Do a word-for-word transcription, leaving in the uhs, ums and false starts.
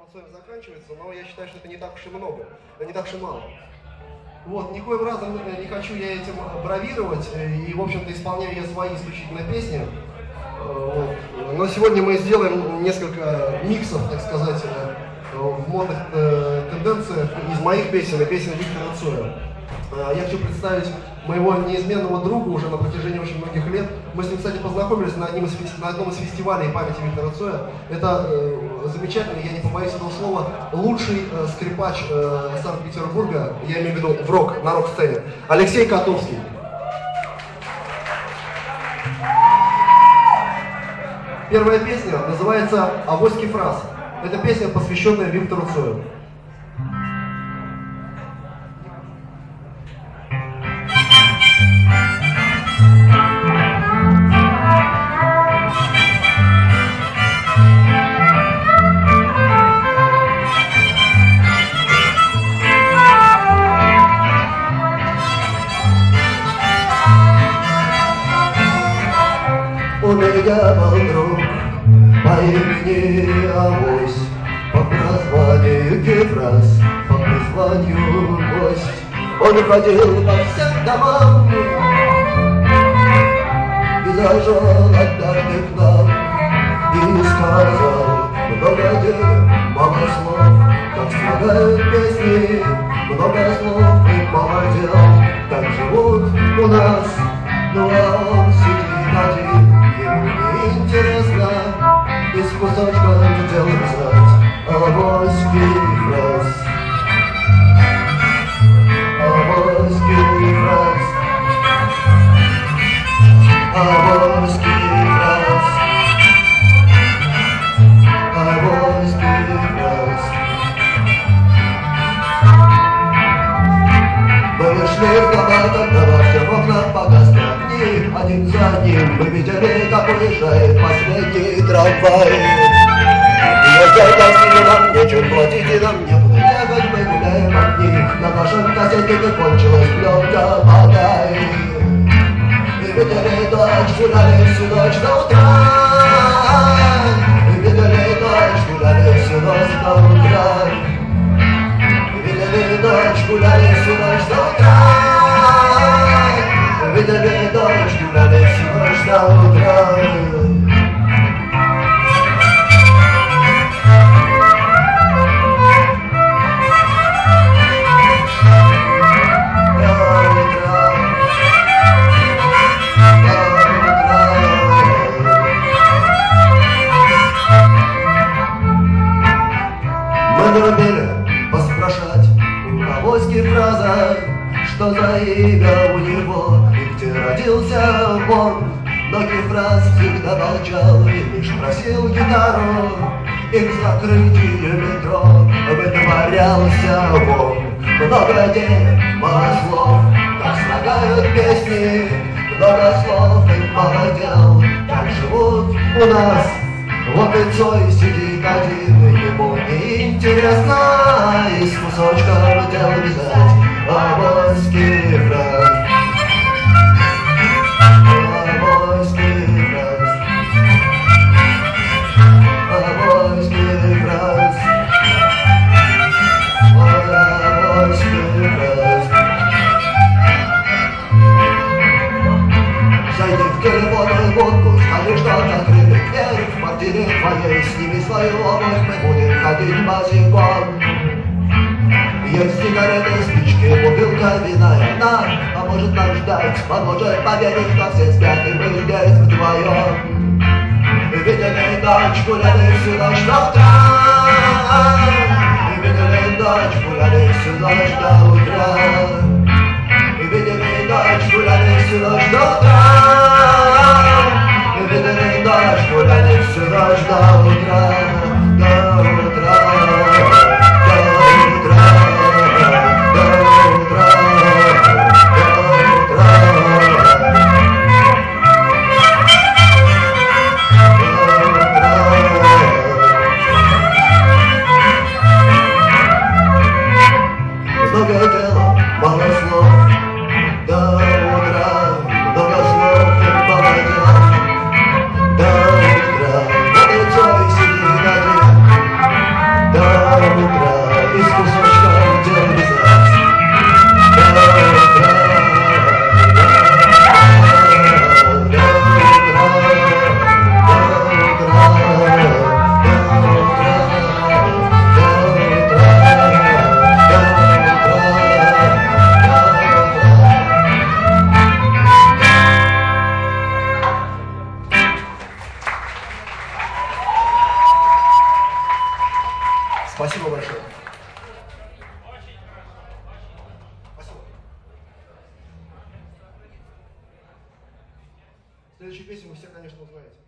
Цоем заканчивается, но я считаю, что это не так уж и много, не так уж и мало. Вот, никоим разом не хочу я этим бравировать, и, в общем-то, исполняю я свои исключительно песни. Вот. Но сегодня мы сделаем несколько миксов, так сказать, в модных тенденциях из моих песен и песен Виктора Цоя. Я хочу представить моего неизменного друга уже на протяжении очень многих лет. Мы с ним, кстати, познакомились на, одним из, на одном из фестивалей памяти Виктора Цоя. Это э, замечательный, я не побоюсь этого слова, лучший э, скрипач э, Санкт-Петербурга, я имею в виду в рок, на рок-сцене, Алексей Котовский. Первая песня называется «Авоський фраз». Это песня, посвященная Виктору Цою. У меня был друг по имени Авось, по прозванию Кефраз, по прозванию Гость. Он ходил по всем домам и зашел однажды к нам и сказал много дел, мало слов, как слагают песни, много слов и мало дел, так живут у нас, ну а он сидит один. Интересно из кусочка дел взять авоський фраз, авоський фраз, авоський фраз, авоський фраз. Мы вышли в дома, когда во всех окнах погасли огни. Один за ним мы видели, как уезжает последний трамвай. Езжай, гостили, нам нечем платить, и нам некуда ехать, мы гуляем от них. На нашем кассете кончилась пленка, подай. И видели дождь, гуляли всю ночь до утра. И видели дождь, гуляли всю ночь до утра. Видели дождь, гуляли всю ночь до утра. Видели дождь, гуляли всю ночь до утра. Мы любили поспрашать у авоськи фраза, что за имя у него и где родился он. Но Кефраз всегда молчал и лишь просил гитару, и к закрытию метро вытворялся он. Много дней, мало слов, как слагают песни, много слов и мало дел, так живут у нас. Вот и Цой сидит один, ему неинтересно из кусочков дел вязать авоський фраз, авоський фраз, авоський фраз, авоський фраз. Зайди в телефонную будку, скажи, что закрыли дверь в квартире твоей, сними свою обувь, мы будем ходить босиком. Есть сигареты, спички, бутылка вина и одна, а может нам ждать, поможет поверить, что все спят, и мы здесь вдвоем. Видели дочь, гуляли всю ночь до утра. Видели дочь, гуляли всю ночь до утра. Видели дочь, гуляли всю ночь до утра. Видели дочь, гуляли всю ночь до утра. До утра. Много дела, мало слов, до утра, много слов и мало дел, до утра. Вот и Цой сидит из кусочков дерзать. До утра, до утра, Спасибо большое. Спасибо. Следующую песню вы все, конечно, узнаете.